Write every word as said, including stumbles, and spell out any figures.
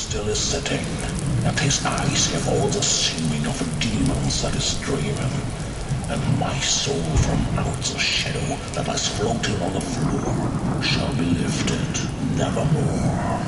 still is sitting, and his eyes have all the seeming of demons that is dreaming, and my soul from out the shadow that lies floating on the floor shall be lifted nevermore.